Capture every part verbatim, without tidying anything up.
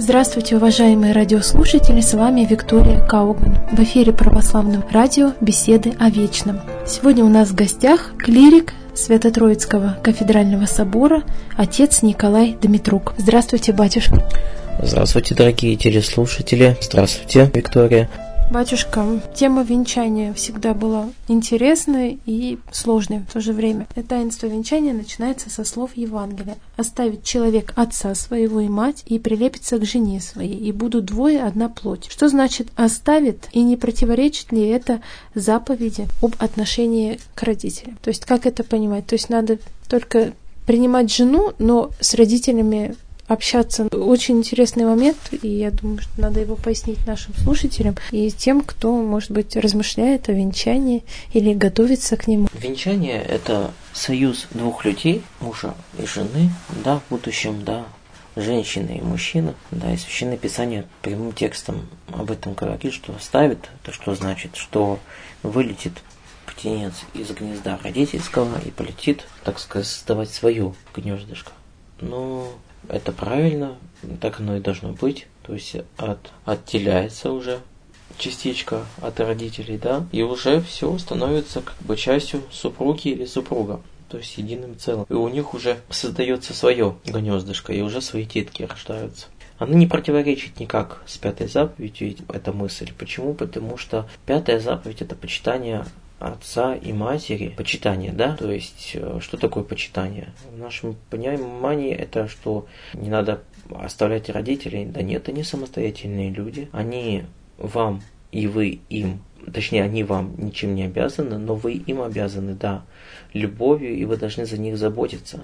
Здравствуйте, уважаемые радиослушатели, с вами Виктория Кауган. В эфире православного радио «Беседы о вечном». Сегодня у нас в гостях клирик Свято-Троицкого кафедрального собора, отец Николай Дмитрук. Здравствуйте, батюшка. Здравствуйте, дорогие телеслушатели. Здравствуйте, Виктория. Батюшка, тема венчания всегда была интересной и сложной в то же время. Таинство венчания начинается со слов Евангелия. «Оставит человек отца своего и мать, и прилепится к жене своей, и будут двое одна плоть». Что значит «оставит», и не противоречит ли это заповеди об отношении к родителям? То есть как это понимать? То есть надо только принимать жену, но с родителями общаться. Очень интересный момент, и я думаю, что надо его пояснить нашим слушателям и тем, кто, может быть, размышляет о венчании или готовится к нему. Венчание – это союз двух людей, мужа и жены, да, в будущем, да, женщины и мужчины, да, и Священное Писание прямым текстом об этом говорит, что оставит, это что значит, что вылетит птенец из гнезда родительского и полетит, так сказать, создавать свое гнездышко. Но это правильно, так оно и должно быть. То есть от, отделяется уже частичка от родителей, да, и уже все становится как бы частью супруги или супруга, то есть единым целым. И у них уже создается свое гнездышко, и уже свои детки рождаются. Она не противоречит никак с пятой заповедью, эта мысль. Почему? Потому что пятая заповедь – это почитание отца и матери, почитание, да? То есть, что такое почитание? В нашем понимании это, что не надо оставлять родителей. Да нет, они самостоятельные люди. Они вам и вы им, точнее, они вам ничем не обязаны, но вы им обязаны, да, любовью, и вы должны за них заботиться.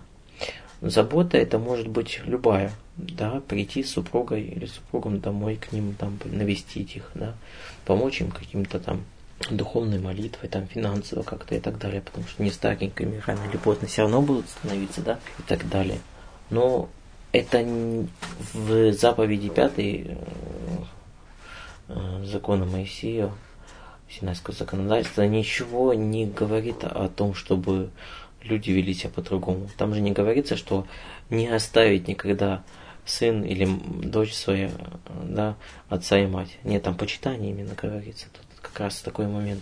Забота это может быть любая, да, прийти с супругой или супругом домой к ним, там, навестить их, да, помочь им каким-то там духовной молитвой, там, финансово как-то и так далее, потому что не старенькими рано или поздно все равно будут становиться, да, и так далее. Но это в заповеди пятой закона Моисея, Синайского законодательства, ничего не говорит о том, чтобы люди вели себя по-другому. Там же не говорится, что не оставить никогда сын или дочь своя, да, отца и мать. Нет, там почитание именно говорится. Тут как раз такой момент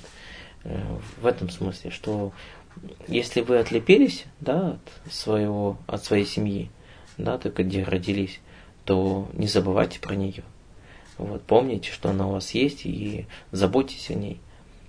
в этом смысле, что если вы отлепились, да, от своего, от своей семьи, да, только где родились, то не забывайте про нее. Вот, помните, что она у вас есть, и заботьтесь о ней.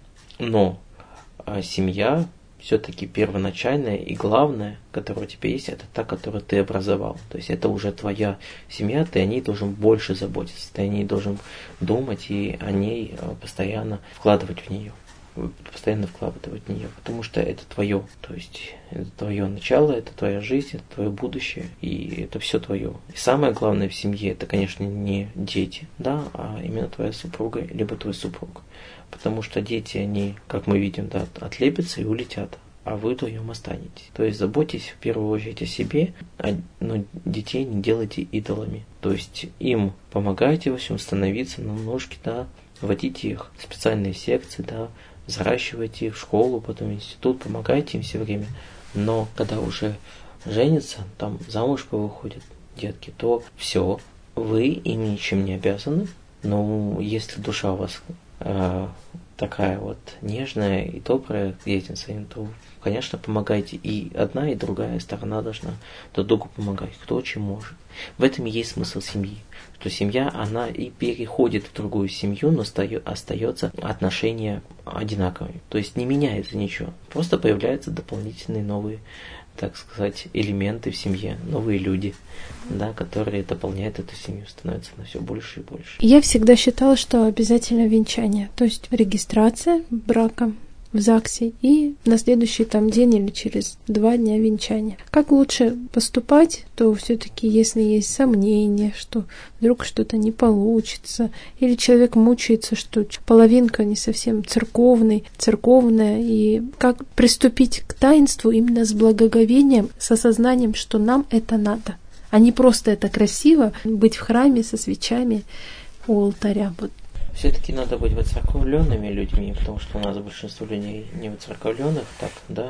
Но а семья все-таки первоначальная и главная, которая у тебя есть, это та, которую ты образовал. То есть это уже твоя семья, ты о ней должен больше заботиться, ты о ней должен думать и о ней постоянно вкладывать в нее. Постоянно вкладывать в нее, потому что это твое, то есть это твое начало, это твоя жизнь, это твое будущее, и это все твое. И самое главное в семье, это, конечно, не дети, да, а именно твоя супруга, либо твой супруг. Потому что дети, они, как мы видим, да, отлепятся и улетят, а вы вдвоем останетесь. То есть заботьтесь в первую очередь о себе, но детей не делайте идолами. То есть им помогайте во всем становиться на ножки, да, водите их в специальные секции, да, взращивайте их в школу, потом в институт, помогайте им все время. Но когда уже женятся, там замуж повыходят детки, то все, вы им ничем не обязаны. Но если душа у вас э, такая вот нежная и добрая к детям своим, то, конечно, помогайте. И одна, и другая сторона должна друг другу помогать, кто чем может. В этом и есть смысл семьи. Что семья, она и переходит в другую семью, но остается отношения одинаковыми. То есть не меняется ничего. Просто появляются дополнительные новые, так сказать, элементы в семье, новые люди, да, которые дополняют эту семью, становятся на все больше и больше. Я всегда считала, что обязательно венчание, то есть регистрация брака в ЗАГСе и на следующий там день или через два дня венчания. Как лучше поступать, то все-таки, если есть сомнения, что вдруг что-то не получится, или человек мучается, что половинка не совсем церковный, церковная, и как приступить к таинству именно с благоговением, с осознанием, что нам это надо, а не просто это красиво, быть в храме со свечами у алтаря. Вот. Все-таки надо быть воцерковленными людьми, потому что у нас большинство людей не воцерковленных, так, да,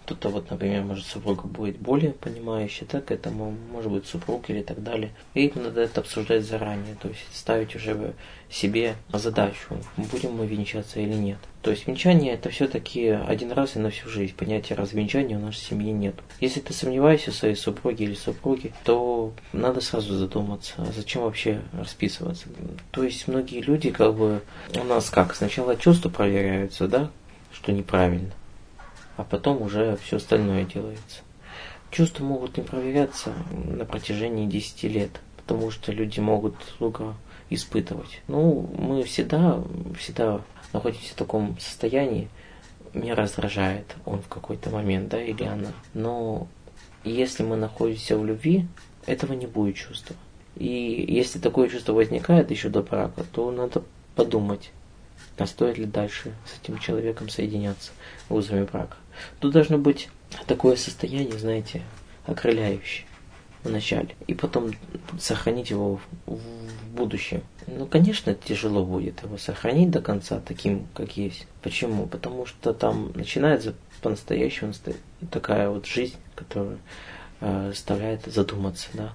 Кто-то, вот, например, может, супруга будет более понимающая, так, это может быть супруг или так далее. И надо это обсуждать заранее, то есть ставить уже себе задачу, будем мы венчаться или нет. То есть венчание это все-таки один раз и на всю жизнь. Понятия развенчания у нашей семьи нет. Если ты сомневаешься в своей супруге или супруге, то надо сразу задуматься, а зачем вообще расписываться. То есть многие люди как бы у нас как, сначала чувства проверяются, да, что неправильно, а потом уже все остальное делается. Чувства могут не проверяться на протяжении десяти лет, потому что люди могут друга испытывать. Ну, мы всегда, всегда находимся в таком состоянии, меня раздражает он в какой-то момент, да, или она. Но если мы находимся в любви, этого не будет чувства. И если такое чувство возникает еще до брака, то надо подумать, а стоит ли дальше с этим человеком соединяться узами брака. Тут должно быть такое состояние, знаете, окрыляющее в начале, и потом сохранить его в будущем. Ну, конечно, тяжело будет его сохранить до конца таким, как есть. Почему? Потому что там начинается по-настоящему такая вот жизнь, которая э, заставляет задуматься, да.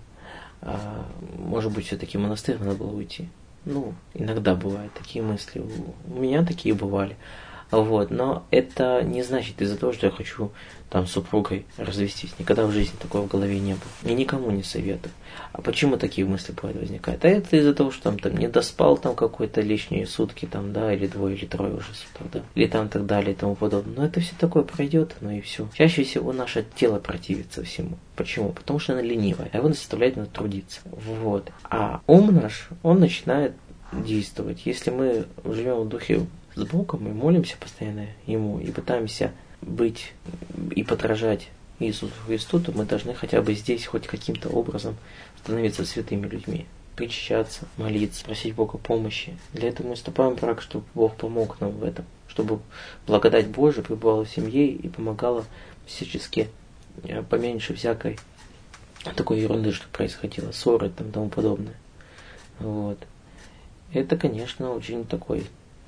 А, может быть, все-таки в монастырь надо было уйти. Ну, иногда бывают такие мысли. У меня такие бывали. Вот, но это не значит из-за того, что я хочу там с супругой развестись. Никогда в жизни такого в голове не было. И никому не советую. А почему такие мысли бывают возникают? А это из-за того, что там, там не доспал там какой-то лишние сутки, там, да, или двое, или трое уже суток, да, или там так далее и тому подобное. Но это все такое пройдет, ну и все. Чаще всего наше тело противится всему. Почему? Потому что оно ленивое, а его заставляет надо трудиться. Вот. А ум наш, он начинает действовать. Если мы живем в духе с Богом, мы молимся постоянно Ему и пытаемся быть и подражать Иисусу Христу, то мы должны хотя бы здесь хоть каким-то образом становиться святыми людьми, причащаться, молиться, просить Бога помощи. Для этого мы вступаем в брак, чтобы Бог помог нам в этом, чтобы благодать Божия пребывала в семье и помогала всячески поменьше всякой такой ерунды, что происходило, ссоры и тому подобное. Вот. Это, конечно, очень такой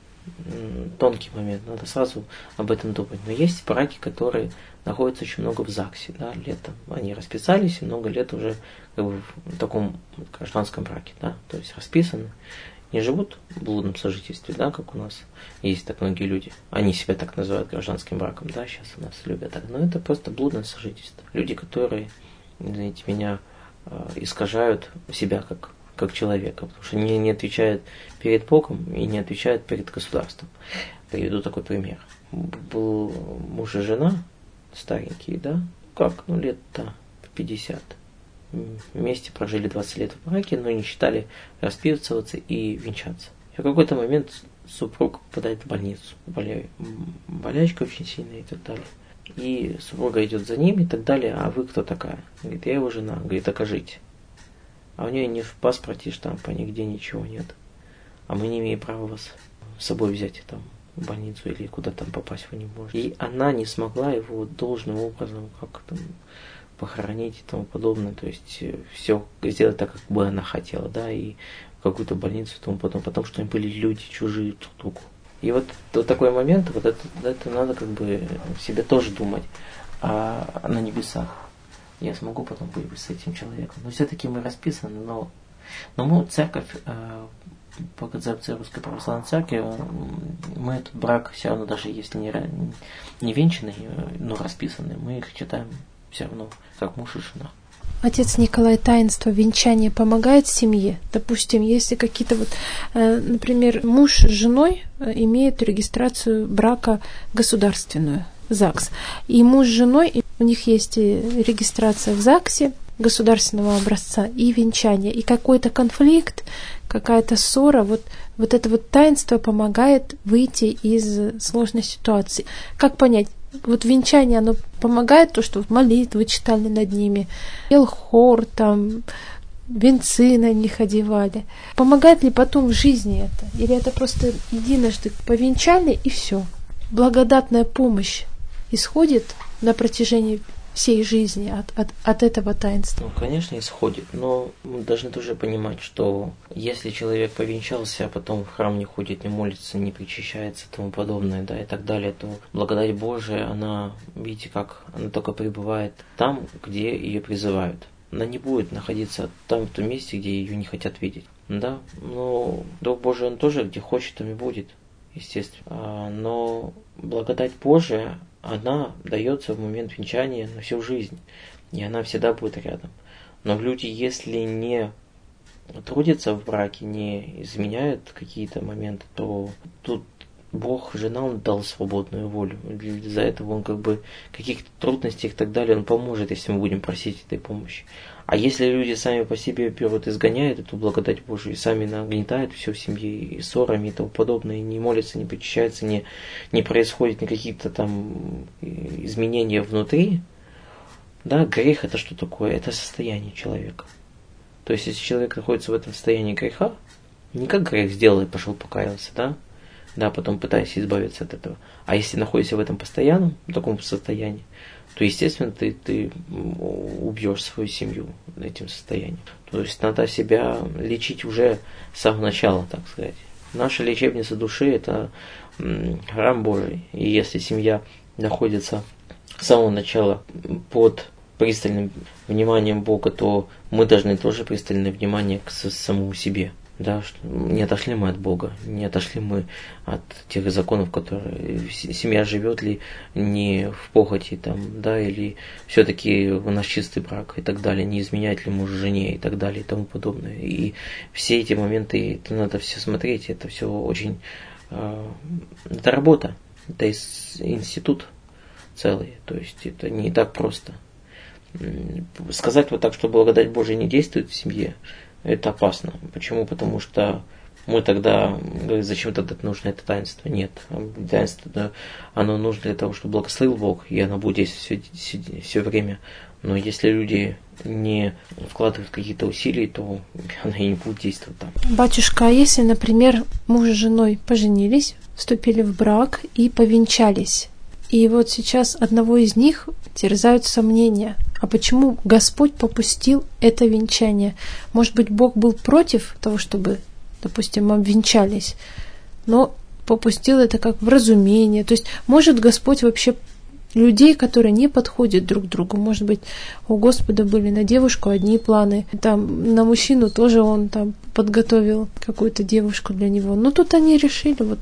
тонкий момент, надо сразу об этом думать. Но есть браки, которые находятся очень много в ЗАГСе, да, летом. Они расписались и много лет уже как бы, в таком гражданском браке, да, то есть расписаны, не живут в блудном сожительстве, да, как у нас есть так многие люди. Они себя так называют гражданским браком, да, сейчас у нас любят так. Но это просто блудное сожительство. Люди, которые, знаете, меня э, искажают себя как как человека, потому что не, не отвечает перед Богом и не отвечает перед государством. Приведу такой пример. Был муж и жена, старенькие, да, как, ну, лет-то пятьдесят. Вместе прожили двадцать лет в браке, но не считали расписываться и венчаться. И в какой-то момент супруг попадает в больницу, боля... болячка очень сильная и так далее. И супруга идет за ним и так далее, а вы кто такая? Говорит, я его жена. Говорит, окажите. А у нее ни в паспорте штампа, нигде ничего нет. А мы не имеем права вас с собой взять там, в больницу или куда там попасть вы не можете. И она не смогла его должным образом как там похоронить и тому подобное. То есть все сделать так, как бы она хотела, да, и в какую-то больницу и тому подобное, потому что они были люди чужие друг другу. И вот, вот такой момент, вот это, это надо как бы себе тоже думать а, на небесах. Я смогу потом быть с этим человеком. Но все-таки мы расписаны, но, но мы, церковь, э, по концепции Русской Православной Церкви, мы этот брак все равно, даже если не, не венчанный, но расписанный, мы их читаем все равно, как муж и жена. Отец Николай, таинство венчания помогает семье? Допустим, если какие-то вот, э, например, муж с женой имеют регистрацию брака государственную, ЗАГС, и муж с женой, у них есть регистрация в ЗАГСе государственного образца и венчание, и какой-то конфликт, какая-то ссора, вот, вот это вот таинство помогает выйти из сложной ситуации. Как понять? Вот венчание, оно помогает, то, что молитвы читали над ними, пел хор, там, венцы на них одевали. Помогает ли потом в жизни это? Или это просто единожды повенчали и все? Благодатная помощь исходит на протяжении всей жизни от, от, от этого таинства? Ну, конечно, исходит, но мы должны тоже понимать, что если человек повенчался, а потом в храм не ходит, не молится, не причащается и тому подобное, да, и так далее, то благодать Божия, она, видите, как она только пребывает там, где ее призывают. Она не будет находиться там, в том месте, где ее не хотят видеть. Да, но Дух Божий, он тоже где хочет, там и будет, естественно. Но благодать Божия, она дается в момент венчания на всю жизнь, и она всегда будет рядом. Но люди, если не трудятся в браке, не изменяют какие-то моменты, то тут Бог же нам дал свободную волю. Из-за этого Он как бы каких-то трудностей и так далее, Он поможет, если мы будем просить этой помощи. А если люди сами по себе берут, изгоняют эту благодать Божию и сами нагнетают все в семье и ссорами и тому подобное, и не молятся, не причащаются, не, не происходит никаких-то там изменения внутри, да, грех это что такое? Это состояние человека. То есть, если человек находится в этом состоянии греха, не как грех сделал и пошел покаялся, да, да, потом пытаясь избавиться от этого. А если находишься в этом постоянном, в таком состоянии, то, естественно, ты, ты убьешь свою семью этим состоянием. То есть надо себя лечить уже с самого начала, так сказать. Наша лечебница души – это храм Божий. И если семья находится с самого начала под пристальным вниманием Бога, то мы должны тоже пристальное внимание к самому себе. Да, что не отошли мы от Бога, не отошли мы от тех законов, которые семья живет ли не в похоти, там, да, или все-таки у нас чистый брак и так далее, не изменяет ли муж жене и так далее и тому подобное. И все эти моменты, это надо все смотреть, это все очень, э, это работа, это институт целый, то есть это не так просто. Сказать вот так, что благодать Божия не действует в семье, это опасно. Почему? Потому что мы тогда говорим, зачем тогда нужно это таинство? Нет. Таинство, да, оно нужно для того, чтобы благословил Бог, и оно будет действовать все, все, все время. Но если люди не вкладывают какие-то усилия, то оно и не будет действовать там. Батюшка, а если, например, муж с женой поженились, вступили в брак и повенчались, и вот сейчас одного из них терзают сомнения. А почему Господь попустил это венчание? Может быть, Бог был против того, чтобы, допустим, обвенчались, но попустил это как вразумение. То есть, может Господь вообще людей, которые не подходят друг другу, может быть, у Господа были на девушку одни планы, там на мужчину тоже он там подготовил какую-то девушку для него. Но тут они решили вот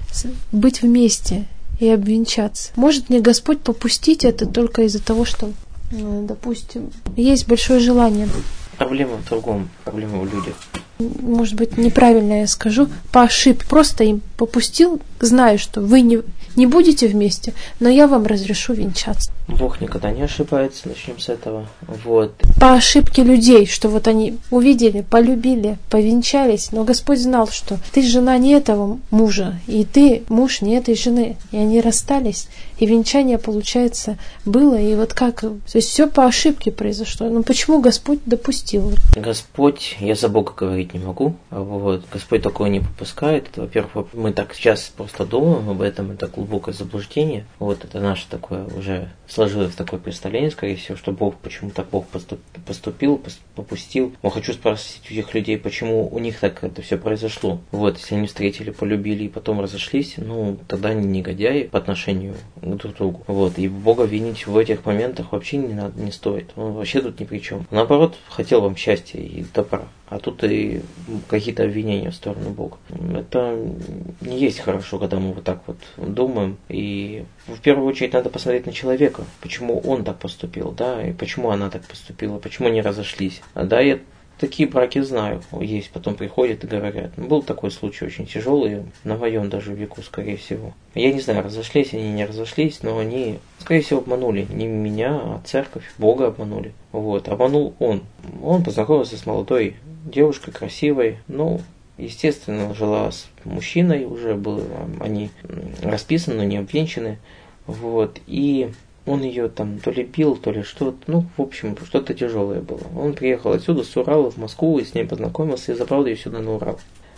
быть вместе и обвенчаться. Может ли Господь попустить это только из-за того, что, допустим, есть большое желание? Проблема в другом, проблема в людях. Может быть, неправильно я скажу, по ошибке. Просто им попустил, зная, что вы не, не будете вместе, но я вам разрешу венчаться. Бог никогда не ошибается, начнем с этого. Вот. По ошибке людей, что вот они увидели, полюбили, повенчались, но Господь знал, что ты жена не этого мужа, и ты муж не этой жены. И они расстались, и венчание, получается, было, и вот как... То есть все по ошибке произошло. Но почему Господь допустил? Господь, я за Бога говорить не могу, вот. Господь такое не попускает. Это, во-первых, мы так сейчас просто думаем об этом, это глубокое заблуждение. Вот это наше такое уже сложилось такое представление, скорее всего, что Бог, почему так Бог поступил, попустил. Но хочу спросить у этих людей, почему у них так это все произошло. Вот, если они встретили, полюбили и потом разошлись, ну, тогда они негодяи по отношению друг к другу. Вот, и Бога винить в этих моментах вообще не надо, не стоит. Он вообще тут ни при чем. Наоборот, хотел вам счастья и добра. А тут и какие-то обвинения в сторону Бога. Это не есть хорошо, когда мы вот так вот думаем. И в первую очередь надо посмотреть на человека, почему он так поступил, да, и почему она так поступила, почему они разошлись. Да, я такие браки знаю, есть, потом приходят и говорят. Был такой случай очень тяжелый, на моем даже веку, скорее всего. Я не знаю, разошлись они, не разошлись, но они, скорее всего, обманули не меня, а церковь, Бога обманули. Вот, обманул он. Он познакомился с молодой девушкой, красивой, ну, естественно, жила с мужчиной, уже были они расписаны, но не обвенчаны. Вот, и он ее там то ли бил, то ли что-то, ну, в общем, что-то тяжелое было. Он приехал отсюда, с Урала, в Москву, и с ней познакомился, и забрал ее сюда на Урал.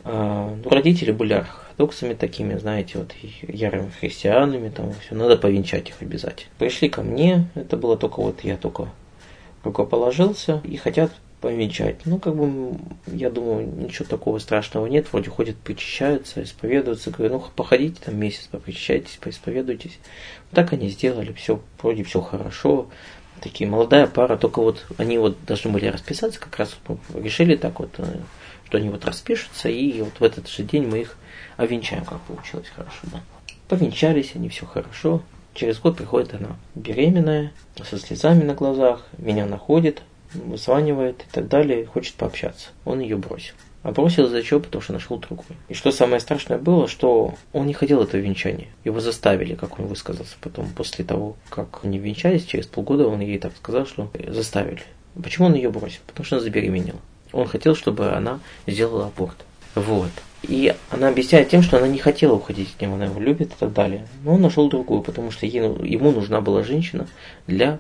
А, ну, родители были ортодоксами такими, знаете, вот ярыми христианами, там все, надо повенчать их обязательно. Пришли ко мне, это было только вот я только рукоположился и хотят повенчать. Ну, как бы, я думаю, ничего такого страшного нет. Вроде ходят, причащаются, исповедуются. Говорю, ну, походите там месяц, попричащайтесь, поисповедуйтесь. Так они сделали, все, вроде все хорошо. Такие молодая пара, только вот они вот должны были расписаться, как раз решили так вот, что они вот распишутся, и вот в этот же день мы их овенчаем, как получилось хорошо, да. Повенчались они, все хорошо. Через год приходит она беременная, со слезами на глазах, меня находит, вызванивает и так далее, хочет пообщаться. Он ее бросил. А бросил из-за чего? Потому что нашел другую. И что самое страшное было, что он не хотел этого венчания. Его заставили, как он высказался потом, после того, как они венчались, через полгода он ей так сказал, что заставили. Почему он ее бросил? Потому что она забеременела. Он хотел, чтобы она сделала аборт. Вот. И она объясняет тем, что она не хотела уходить от него, она его любит и так далее. Но он нашел другую, потому что ей, ему нужна была женщина для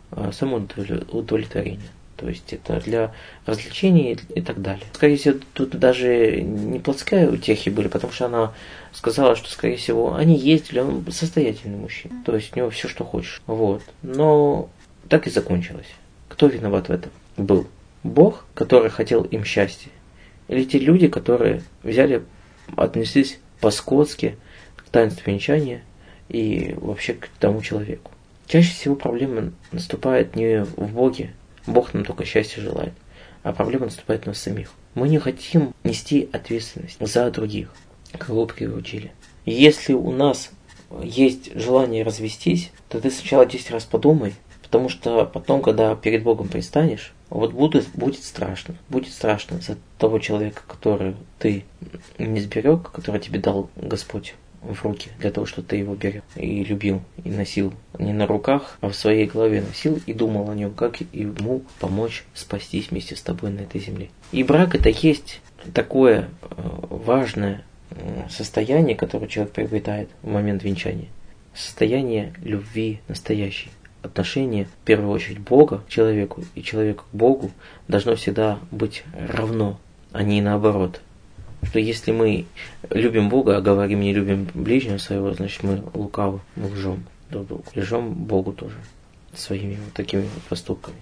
самоудовлетворения. То есть это для развлечений и так далее. Скорее всего, тут даже не плотская утехи были, потому что она сказала, что, скорее всего, они ездили, он состоятельный мужчина. То есть у него все, что хочешь. Вот. Но так и закончилось. Кто виноват в этом? Был Бог, который хотел им счастья. Или те люди, которые взяли, отнеслись по-скотски к таинству венчания и вообще к тому человеку. Чаще всего проблема наступает не в Боге, Бог нам только счастья желает, а проблема наступает у нас самих. Мы не хотим нести ответственность за других, кого приручили. Если у нас есть желание развестись, то ты сначала десять раз подумай, потому что потом, когда перед Богом предстанешь, вот будет, будет страшно. Будет страшно за того человека, который ты не сберег, который тебе дал Господь в руки, для того, чтобы ты его берег и любил, и носил не на руках, а в своей голове носил и думал о нем, как ему помочь спастись вместе с тобой на этой земле. И брак это есть такое важное состояние, которое человек приобретает в момент венчания. Состояние любви настоящей. Отношение, в первую очередь, Бога к человеку и человека к Богу должно всегда быть равно, а не наоборот. Что если мы любим Бога, а говорим не любим ближнего своего, значит мы лукавы, мы лжем друг другу. Лжем Богу тоже своими вот такими вот поступками.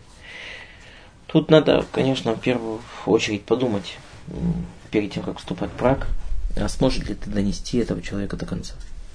Тут надо, конечно, в первую очередь подумать, перед тем, как вступать в брак, а сможет ли ты донести этого человека до конца.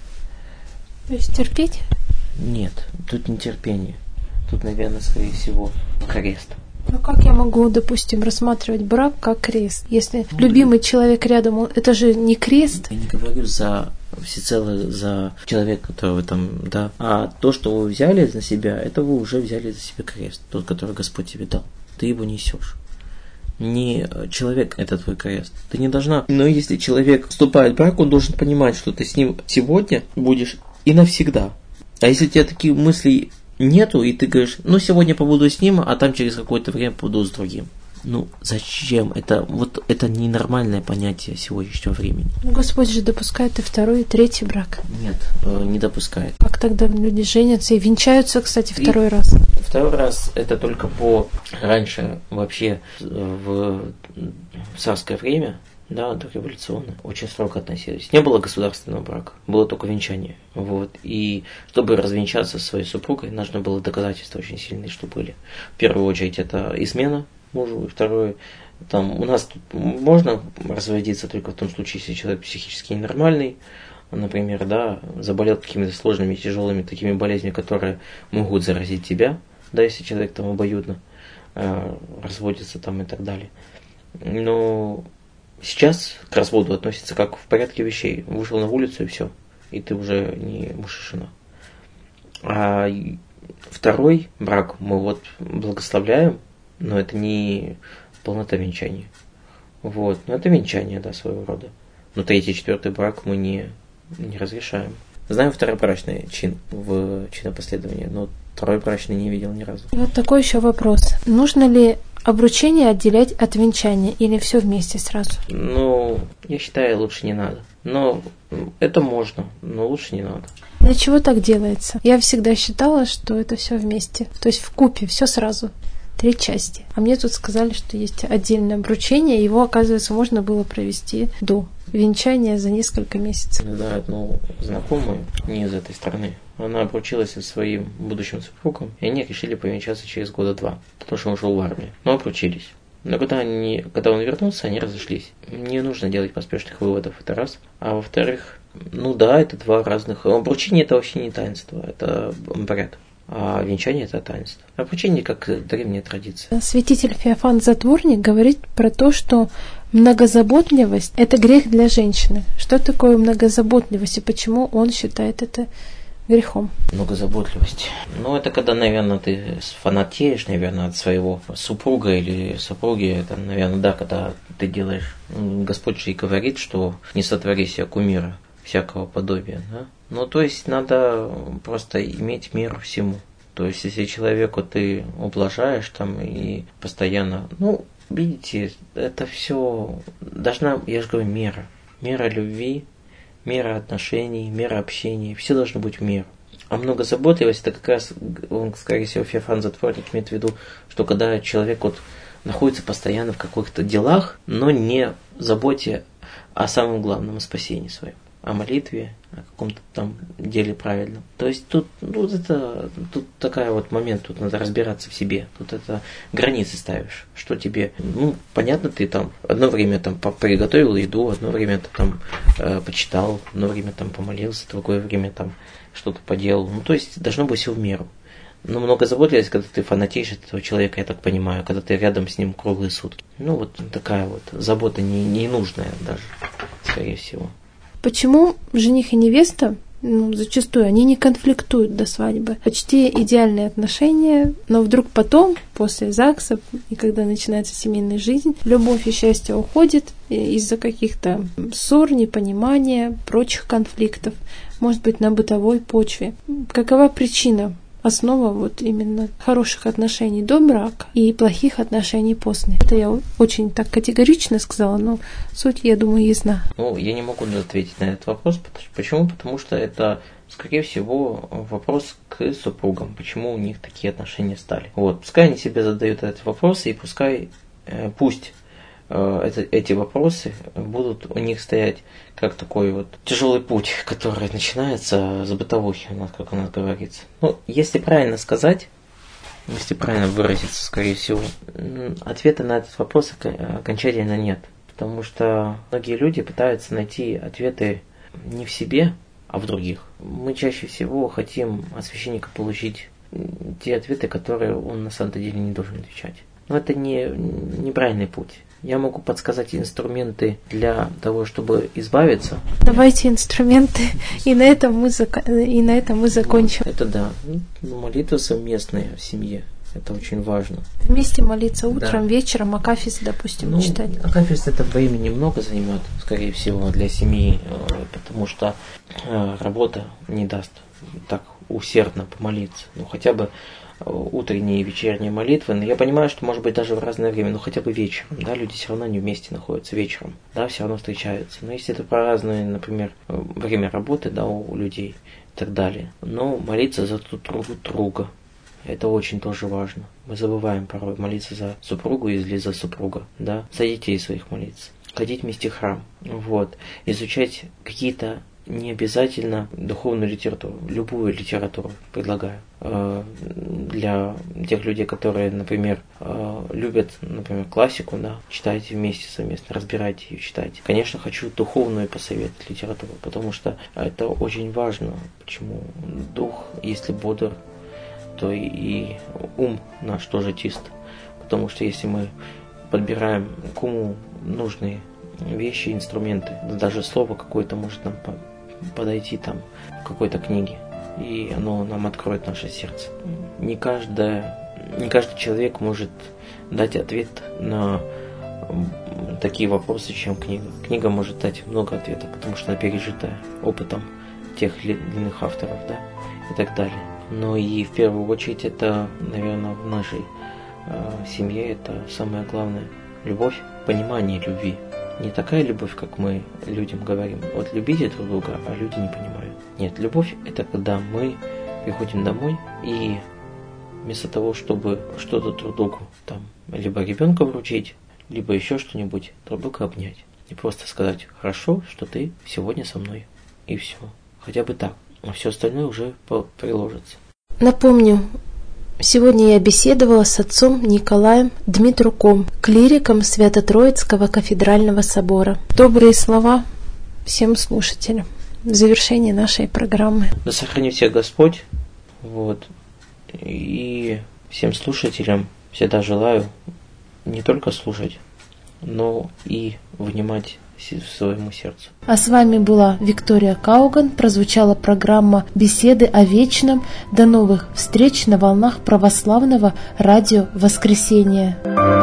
То есть терпеть? Нет, тут не терпение. Тут, наверное, скорее всего, крест. Ну как я могу, допустим, рассматривать брак как крест? Если ну, любимый да. человек рядом, он, это же не крест. Я не говорю за всецело за человека, которого там, да. А то, что вы взяли на себя, это вы уже взяли за себя крест, тот, который Господь тебе дал. Ты его несешь. Не человек это твой крест. Ты не должна. Но если человек вступает в брак, он должен понимать, что ты с ним сегодня будешь и навсегда. А если у тебя такие мысли нету, и ты говоришь, ну сегодня побуду с ним, а там через какое-то время побуду с другим. Ну зачем? Это вот это ненормальное понятие сегодняшнего времени. Ну Господь же допускает и второй, и третий брак. Нет, не допускает. Как тогда люди женятся и венчаются, кстати, второй и раз? Второй раз это только по раньше вообще в царское время. Да, дореволюционно. Очень строго относились. Не было государственного брака, было только венчание. Вот. И чтобы развенчаться со своей супругой, нужно было доказательства очень сильные, что были. В первую очередь это измена мужу, и второе, там у нас тут можно разводиться только в том случае, если человек психически ненормальный, например, да, заболел какими-то сложными, тяжелыми такими болезнями, которые могут заразить тебя, да, если человек там обоюдно э, разводится там и так далее. Но сейчас к разводу относится как в порядке вещей. Вышел на улицу и все. И ты уже не муж и жена. А второй брак мы вот благословляем, но это не полнота венчания. Вот. Но это венчание, да, своего рода. Но третий, четвертый брак мы не, не разрешаем. Знаем второбрачный чин в чинопоследовании, но второй брачный не видел ни разу. Вот такой еще вопрос. Нужно ли обручение отделять от венчания или все вместе сразу? Ну, я считаю, лучше не надо. Но это можно, но лучше не надо. Для чего так делается? Я всегда считала, что это все вместе. То есть вкупе, все сразу. три части. А мне тут сказали, что есть отдельное обручение, его, оказывается, можно было провести до венчания за несколько месяцев. Да, одну знакомую, не из этой страны, она обручилась со своим будущим супругом, и они решили повенчаться через года два, потому что он ушел в армию. Но обручились. Но когда, они, когда он вернулся, они разошлись. Не нужно делать поспешных выводов, это раз. А во-вторых, ну да, это два разных... Обручение – это вообще не таинство, это обряд. А венчание – это таинство. Обручение как древняя традиция. Святитель Феофан Затворник говорит про то, что многозаботливость – это грех для женщины. Что такое многозаботливость и почему он считает это грехом? Многозаботливость. Ну, это когда, наверное, ты фанатеешь, наверное, от своего супруга или супруги. Это, наверное, да, когда ты делаешь... Господь же и говорит, что не сотвори себе кумира всякого подобия, да? Ну, то есть, надо просто иметь меру всему. То есть, если человеку ты ублажаешь там и постоянно... Ну, видите, это все должна, я же говорю, мера. Мера любви, мера отношений, мера общения. Все должно быть в меру. А многозаботливость, это как раз, он, скорее всего, Феофан Затворник имеет в виду, что когда человек вот находится постоянно в каких-то делах, но не заботе о самом главном, о спасении своем, о молитве, о каком-то там деле правильном. То есть тут, ну, это, тут такая вот момент, тут надо разбираться в себе. Тут это границы ставишь, что тебе, ну, понятно, ты там одно время там приготовил еду, одно время ты там э, почитал, одно время там помолился, другое время там что-то поделал. Ну, то есть должно быть все в меру. Но многозаботливость, когда ты фанатеешь от этого человека, я так понимаю, когда ты рядом с ним круглые сутки. Ну, вот такая вот забота не, не нужная даже, скорее всего. Почему жених и невеста, ну, зачастую, они не конфликтуют до свадьбы? Почти идеальные отношения, но вдруг потом, после ЗАГСа, и когда начинается семейная жизнь, любовь и счастье уходит из-за каких-то ссор, непонимания, прочих конфликтов, может быть, на бытовой почве. Какова причина? Основа вот именно хороших отношений до брака и плохих отношений после. Это я очень так категорично сказала, но суть, я думаю, ясна. Ну, я не могу ответить на этот вопрос. Почему? Потому что это, скорее всего, вопрос к супругам. Почему у них такие отношения стали. Вот, пускай они себе задают этот вопрос, и пускай, э, пусть э, это, эти вопросы будут у них стоять как такой вот тяжелый путь, который начинается с бытовухи, у нас, как у нас говорится. Ну, если правильно сказать, если правильно выразиться, скорее всего, ответа на этот вопрос окончательно нет. Потому что многие люди пытаются найти ответы не в себе, а в других. Мы чаще всего хотим от священника получить те ответы, которые он на самом деле не должен отвечать. Но это не, неправильный путь. Я могу подсказать инструменты для того, чтобы избавиться. Давайте инструменты, и на этом мы, зак... и на этом мы закончим. Это да. Молитва совместная в семье. Это очень важно. Вместе молиться утром, да. вечером, акафист, допустим, ну, читать. Акафист это времени много займет, скорее всего, для семьи, потому что работа не даст так усердно помолиться. Ну, хотя бы утренние и вечерние молитвы. Но я понимаю, что может быть даже в разное время, но хотя бы вечером. Да, люди все равно не вместе находятся вечером. Да, все равно встречаются. Но если это по разное, например, время работы, да, у людей и так далее. Но молиться за друг друга. Это очень тоже важно. Мы забываем порой молиться за супругу или за супруга, да, за детей своих молиться. Ходить вместе в храм. Вот. Изучать какие-то не обязательно духовную литературу, любую литературу предлагаю. Для тех людей, которые, например, любят, например, классику, да, читайте вместе совместно, разбирайте ее, читайте. Конечно, хочу духовную посоветовать литературу, потому что это очень важно. Почему? Дух, если бодр, то и ум наш тоже чист. Потому что если мы подбираем к уму нужные вещи, инструменты, даже слово какое-то может нам подойти там в какой-то книге, и оно нам откроет наше сердце. Не каждое, не каждый человек может дать ответ на такие вопросы, чем книга. Книга может дать много ответов, потому что она пережита опытом тех или иных авторов, да, и так далее. Но и в первую очередь это, наверное, в нашей э, семье это самое главное. Любовь, понимание любви. Не такая любовь, как мы людям говорим. Вот любите друг друга, а люди не понимают. Нет, любовь это когда мы приходим домой и вместо того, чтобы что-то друг другу, там, либо ребенка вручить, либо еще что-нибудь, друг друга обнять. И просто сказать: хорошо, что ты сегодня со мной. И все. Хотя бы так. А все остальное уже приложится. Напомню, сегодня я беседовала с отцом Николаем Дмитруком, клириком Свято-Троицкого кафедрального собора. Добрые слова всем слушателям в завершении нашей программы. Да сохрани всех Господь. Вот. И всем слушателям всегда желаю не только слушать, но и внимать своему сердцу. А с вами была Виктория Кауган. Прозвучала программа «Беседы о вечном». До новых встреч на волнах православного радио «Воскресенье».